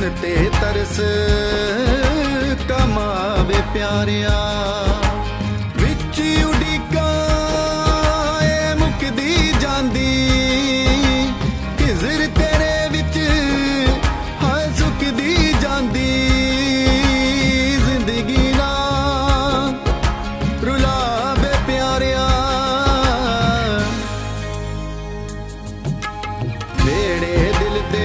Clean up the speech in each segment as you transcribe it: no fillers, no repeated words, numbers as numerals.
ते तरस कमावे प्यारिया विच उड़ीका मुकदी जांदी खिजर तेरे विच हाय सुकदी जांदी जिंदगी ना रुलावे प्यारिया मेरे दिल दे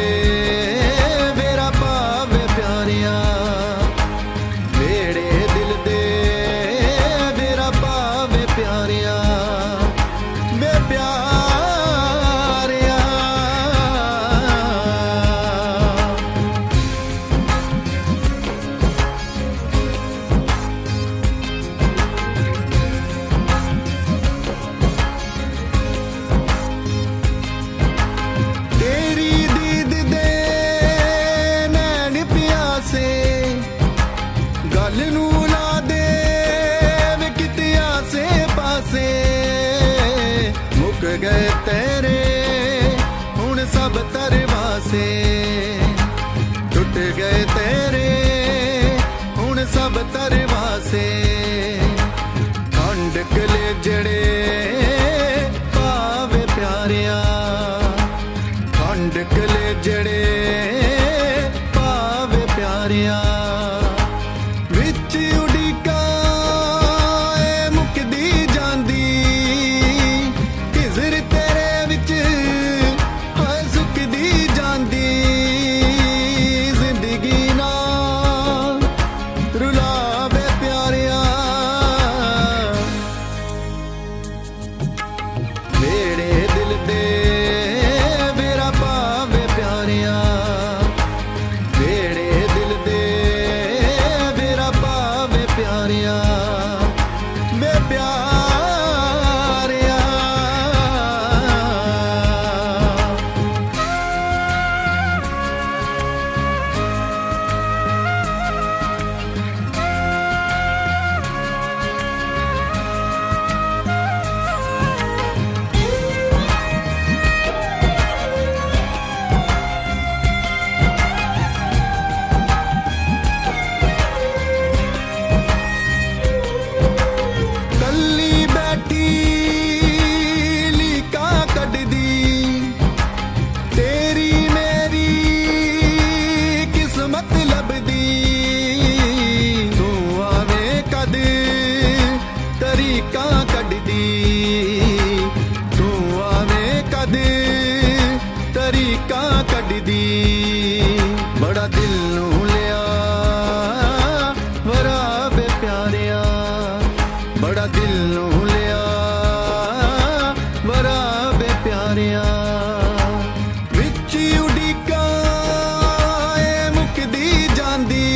गए तेरे हुण सब तरवासे टुट गए तेरे हुण सब तरवासे खंड कले जड़े पावे प्यारिया खंड कले जड़े पावे प्यारिया विच उड़ीका मुकदी जांदी बड़ा दिल नू लिया वरावे प्यारिया बड़ा दिल नू लिया वरावे प्यारिया विच उड़ीका मुकदी जांदी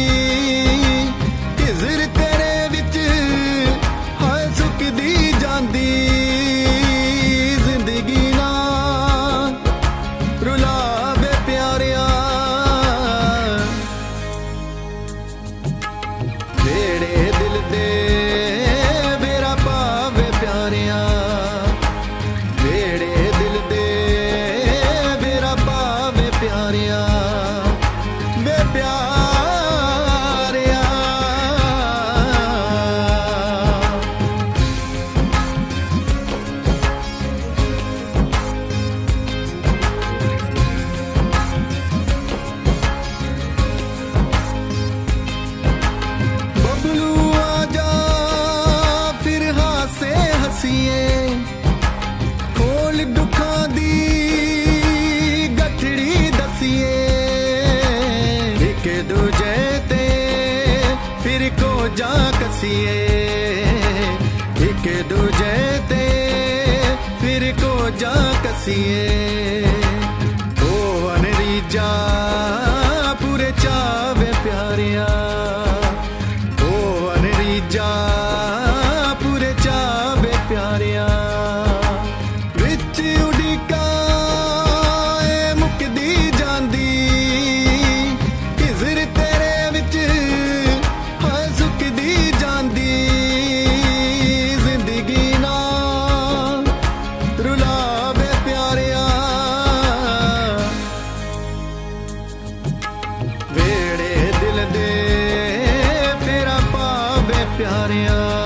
खिजर तेरे विच हाय सुकदी जांदी जिंदगी ना रुलावे प्यारिया मेरे दिल दे मेरा पावे प्यारिया मेरे दिल दे मेरा पावे प्यारिया वे प्यारिया बबलू आजा फिर हासे हसीए खोल दुखा दी गठड़ी दसीए एक दूजे ते फिर को जा कसीए एक दूजे ते फिर को जा कसीए ओ अनरीजा पूरे चावे प्यारिया ओ अनरीजा पूरे चावे प्यारिया विच उड़ीका मुकदी जांदी खिजर तेरे विच हाय सुकदी जांदी जिंदगी ना रुलावे प्यारिया ਯਾਰਿਆ।